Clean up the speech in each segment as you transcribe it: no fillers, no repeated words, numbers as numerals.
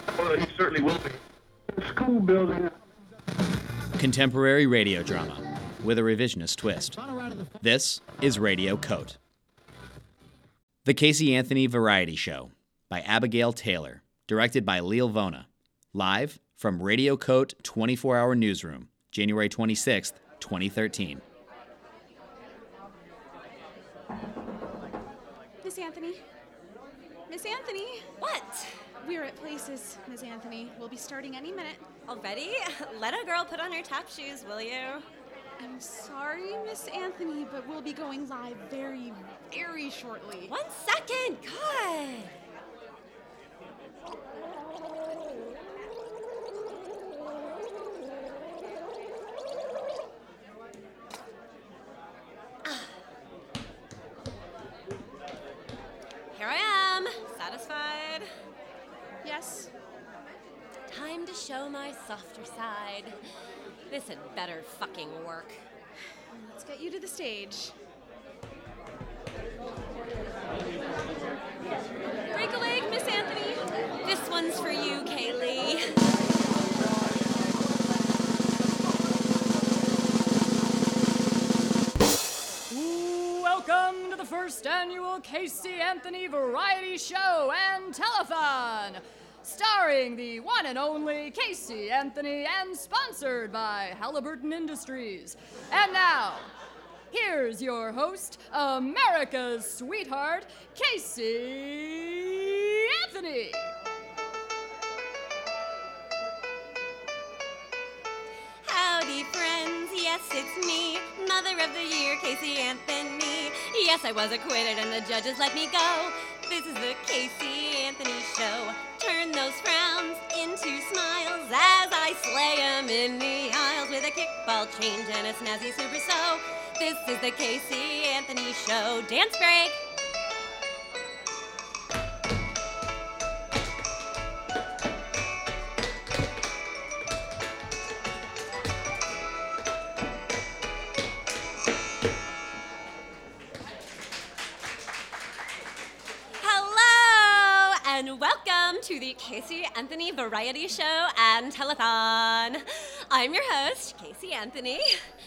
Well, he certainly will be. School building. Contemporary radio drama with a revisionist twist. This is Radio Coat. The Casey Anthony Variety Show by Abigail Taylor, directed by Leal Vona. Live from Radio Coat 24-Hour Newsroom, January 26th, 2013. Miss Anthony? Miss Anthony? What? We're at Places, Miss Anthony. We'll be starting any minute. Already? Let a girl put on her tap shoes, will you? I'm sorry, Miss Anthony, but we'll be going live very, very shortly. 1 second. God. Here I am, satisfied. Yes? Time to show my softer side. This had better fucking work. Let's get you to the stage. Break a leg, Miss Anthony. This one's for you, Kaylee. Welcome to the first annual Casey Anthony Variety Show and Telethon, starring the one and only Casey Anthony and sponsored by Halliburton Industries. And now, here's your host, America's sweetheart, Casey Anthony. Howdy, friends. Yes, it's me, Mother of the Year, Casey Anthony. Yes, I was acquitted and the judges let me go. This is the Casey Anthony Show. Turn those frowns into smiles as I slay 'em in the aisles with a kickball change and a snazzy super sew. This is the Casey Anthony Show. Dance break. And welcome to the Casey Anthony Variety Show and Telethon. I'm your host, Casey Anthony.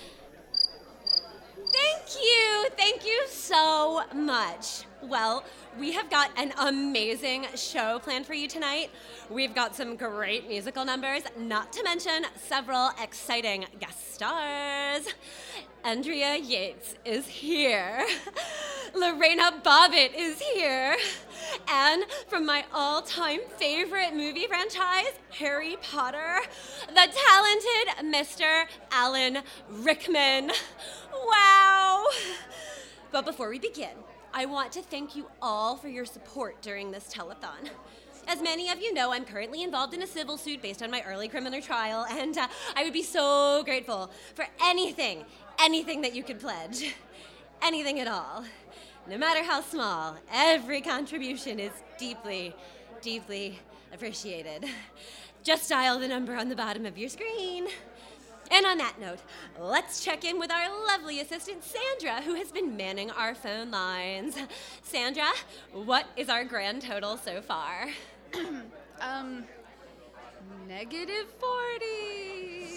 Thank you so much. Well, we have got an amazing show planned for you tonight. We've got some great musical numbers, not to mention several exciting guest stars. Andrea Yates is here. Lorena Bobbitt is here. And from my all-time favorite movie franchise, Harry Potter, the talented Mr. Alan Rickman. Wow! But before we begin, I want to thank you all for your support during this telethon. As many of you know, I'm currently involved in a civil suit based on my early criminal trial, and I would be so grateful for anything that you could pledge. Anything at all. No matter how small, every contribution is deeply, deeply appreciated. Just dial the number on the bottom of your screen. And on that note, let's check in with our lovely assistant, Sandra, who has been manning our phone lines. Sandra, what is our grand total so far? Negative 40.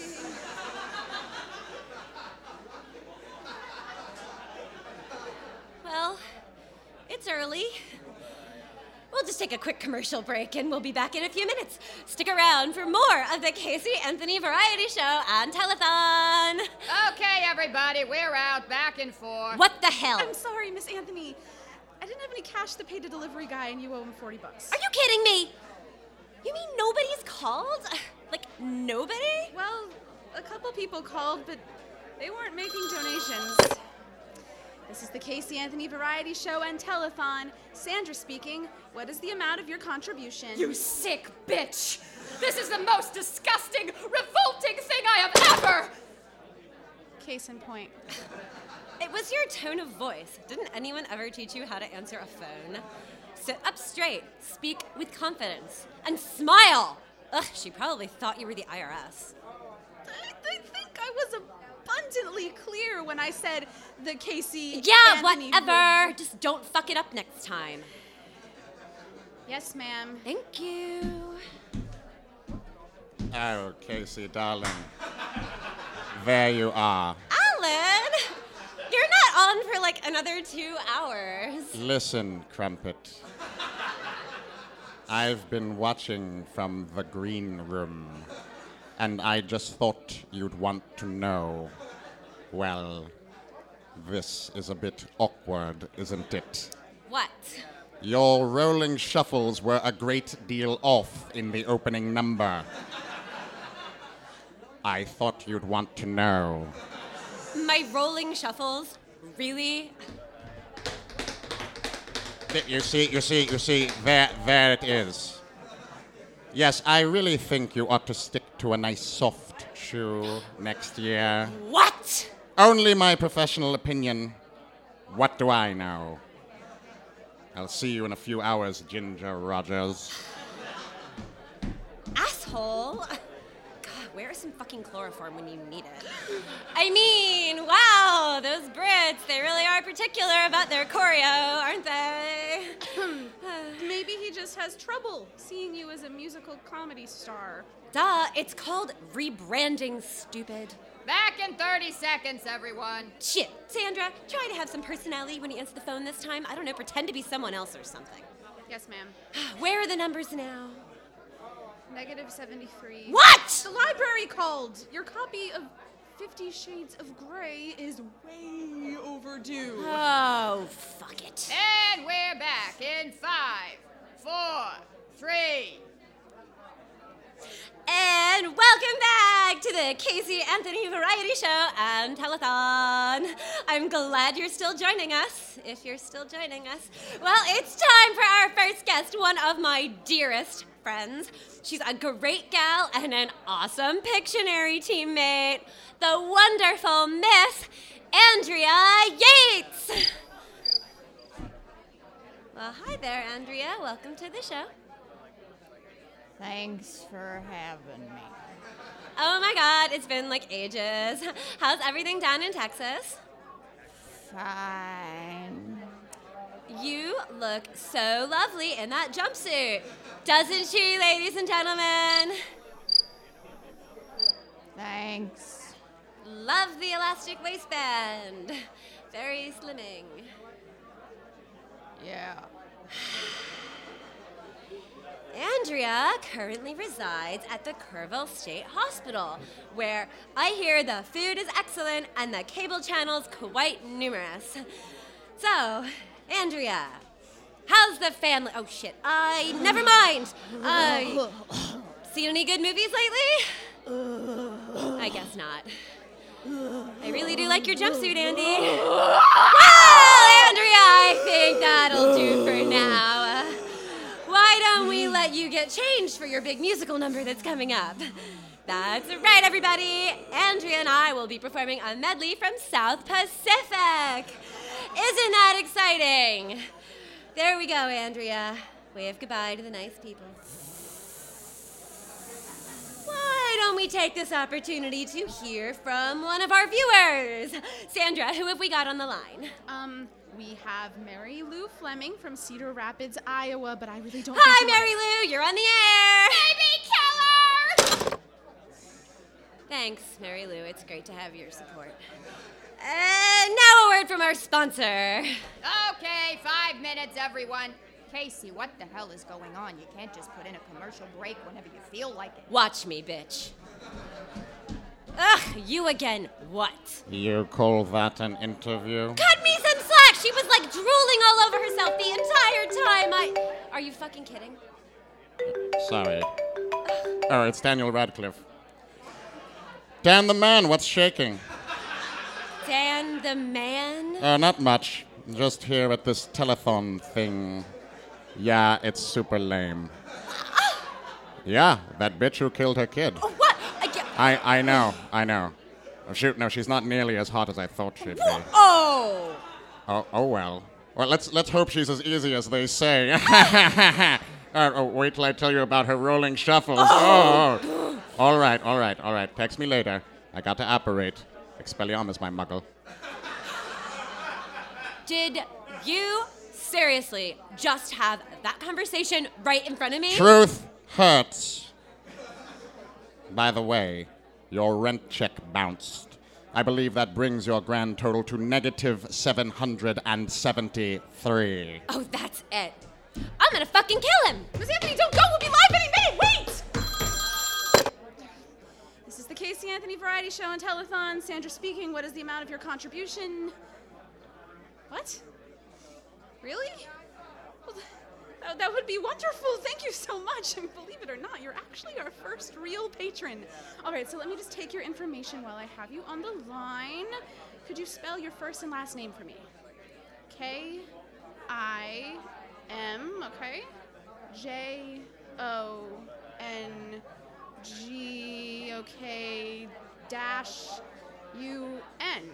Well, it's early. We'll just take a quick commercial break and we'll be back in a few minutes. Stick around for more of the Casey Anthony Variety Show and Telethon. Okay, everybody, we're out, back and forth. What the hell? I'm sorry, Miss Anthony. I didn't have any cash to pay the delivery guy and you owe him $40. Are you kidding me? You mean nobody's called? Like, nobody? Well, a couple people called, but they weren't making donations. This is the Casey Anthony Variety Show and Telethon. Sandra speaking. What is the amount of your contribution? You sick bitch! This is the most disgusting, revolting thing I have ever... Case in point. It was your tone of voice. Didn't anyone ever teach you how to answer a phone? Sit up straight, speak with confidence, and smile! Ugh, she probably thought you were the IRS. I think I was abundantly clear when I said the Casey Yeah, Anthony whatever. Just don't fuck it up next time. Yes, ma'am. Thank you. Oh, Casey, darling. There you are. Alan! You're not on for like another 2 hours. Listen, Crumpet. I've been watching from the green room, and I just thought you'd want to know. Well, this is a bit awkward, isn't it? What? Your rolling shuffles were a great deal off in the opening number. I thought you'd want to know. My rolling shuffles? Really? You see, there it is. Yes, I really think you ought to stick to a nice soft shoe next year. What? Only my professional opinion. What do I know? I'll see you in a few hours, Ginger Rogers. Asshole. God, where is some fucking chloroform when you need it? I mean, wow, those Brits, they really are particular about their choreo, aren't they? Maybe he just has trouble seeing you as a musical comedy star. Duh, it's called rebranding, stupid. Back in 30 seconds, everyone. Shit, Sandra, try to have some personality when you answer the phone this time. I don't know, pretend to be someone else or something. Yes, ma'am. Where are the numbers now? -73. What? The library called. Your copy of 50 Shades of Grey is way overdue. Oh, fuck it. And we're back in 5, 4, 3. And welcome back to the Casey Anthony Variety Show and Telethon. I'm glad you're still joining us, if you're still joining us. Well, it's time for our first guest, one of my dearest friends. She's a great gal and an awesome Pictionary teammate, the wonderful Miss Andrea Yates. Well, hi there, Andrea. Welcome to the show. Thanks for having me. Oh my God, it's been like ages. How's everything down in Texas? Fine. You look so lovely in that jumpsuit. Doesn't she, ladies and gentlemen? Thanks. Love the elastic waistband. Very slimming. Yeah. Andrea currently resides at the Kerrville State Hospital, where I hear the food is excellent and the cable channels quite numerous. So, Andrea, how's the family? Oh shit, never mind. Seen any good movies lately? I guess not. I really do like your jumpsuit, Andy. Well, Andrea, I think that'll do for now. Why don't we let you get changed for your big musical number that's coming up? That's right, everybody. Andrea and I will be performing a medley from South Pacific. Isn't that exciting? There we go, Andrea. Wave goodbye to the nice people. Why don't we take this opportunity to hear from one of our viewers? Sandra, who have we got on the line? We have Mary Lou Fleming from Cedar Rapids, Iowa, but I really don't Hi, think Mary Lou. You're on the air. Baby killer! Thanks, Mary Lou. It's great to have your support. And now a word from our sponsor. Okay, 5 minutes, everyone. Casey, what the hell is going on? You can't just put in a commercial break whenever you feel like it. Watch me, bitch. Ugh, you again. What? You call that an interview? Cut me some slack. She was like drooling all over herself the entire time. Are you fucking kidding? Sorry. Oh, it's Daniel Radcliffe. Dan the man, what's shaking? Dan the man? Not much. Just here at this telethon thing. Yeah, it's super lame. Yeah, that bitch who killed her kid. What? I know. Oh, shoot, no, she's not nearly as hot as I thought she'd be. Oh! Oh well. Well, let's hope she's as easy as they say. Wait till I tell you about her rolling shuffles. Oh. All right. Text me later. I got to apparate. Expelliarmus, my muggle. Did you seriously just have that conversation right in front of me? Truth hurts. By the way, your rent check bounced. I believe that brings your grand total to negative 773. Oh, that's it. I'm gonna fucking kill him! Miss Anthony, don't go! We'll be live any minute! Wait! This is the Casey Anthony Variety Show and Telethon. Sandra speaking. What is the amount of your contribution? What? Really? Well, that would be wonderful. Thank you so much. And believe it or not, you're actually our first real patron. All right, so let me just take your information while I have you on the line. Could you spell your first and last name for me? K-I-M, okay? J-O-N-G, okay, dash U-N.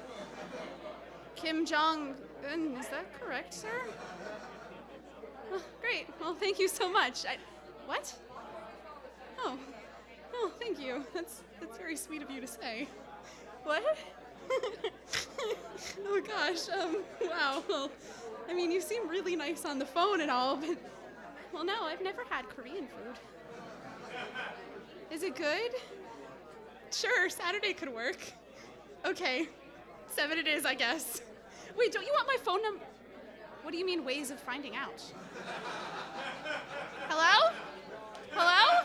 Kim Jong-un, is that correct, sir? Oh, great. Well, thank you so much. What? Oh, thank you. That's very sweet of you to say. What? Oh gosh. Wow. Well, I mean, you seem really nice on the phone and all, but well, no, I've never had Korean food. Is it good? Sure, Saturday could work. Okay, 7 it is, I guess. Wait, don't you want my phone number? What do you mean ways of finding out? Hello? Hello?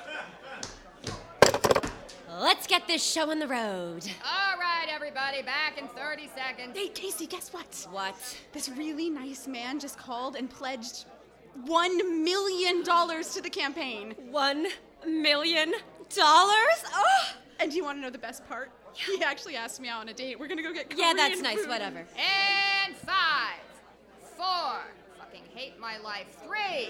Let's get this show on the road. All right, everybody, back in 30 seconds. Hey, Casey, guess what? What? This really nice man just called and pledged $1 million to the campaign. $1 million? Oh! And do you want to know the best part? He actually asked me out on a date. We're gonna go get Korean Yeah, that's nice, food. whatever. And 5, 4, fucking hate my life, 3.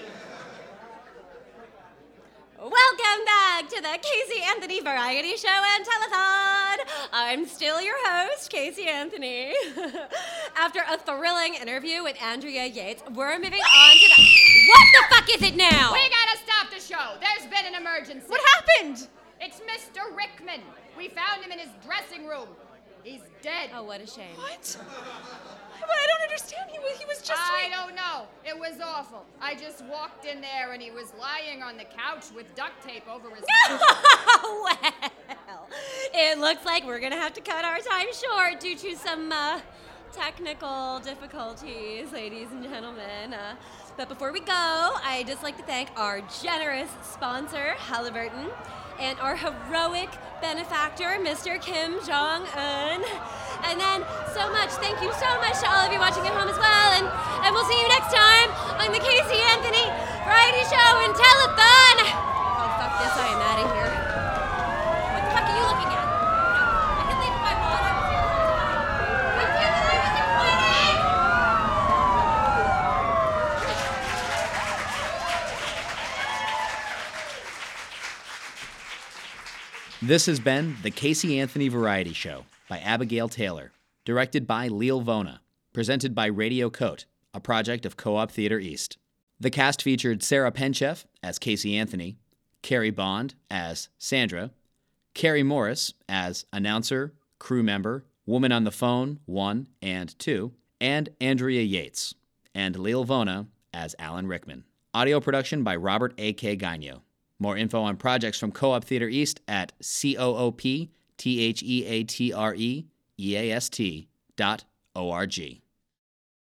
Welcome back to the Casey Anthony Variety Show and Telethon. I'm still your host, Casey Anthony. After a thrilling interview with Andrea Yates, we're moving on to the... What the fuck is it now? We gotta stop the show. There's been an emergency. What happened? It's Mr. Rickman. We found him in his dressing room. He's dead. Oh, what a shame. What? But I don't understand. He was just... I don't know. It was awful. I just walked in there and he was lying on the couch with duct tape over his mouth. Well, it looks like we're gonna have to cut our time short due to some technical difficulties, ladies and gentlemen. But before we go, I'd just like to thank our generous sponsor, Halliburton, and our heroic benefactor, Mr. Kim Jong-un. And then thank you so much to all of you watching at home as well. And we'll see you next time on the Casey Anthony Variety Show and Telethon. Oh, fuck this, I am out of here. What the fuck are you looking at? I can leave if I want. I was here the whole time. I can't believe it's quitting! This has been the Casey Anthony Variety Show by Abigail Taylor, directed by Leal Vona, presented by Radio Coat, a project of Co-op Theater East. The cast featured Sarah Penchef as Casey Anthony, Carrie Bond as Sandra, Carrie Morris as announcer, crew member, woman on the phone 1 and 2, and Andrea Yates, and Leal Vona as Alan Rickman. Audio production by Robert A.K. Gagno. More info on projects from Co-op Theater East at cooptheatreeast.org.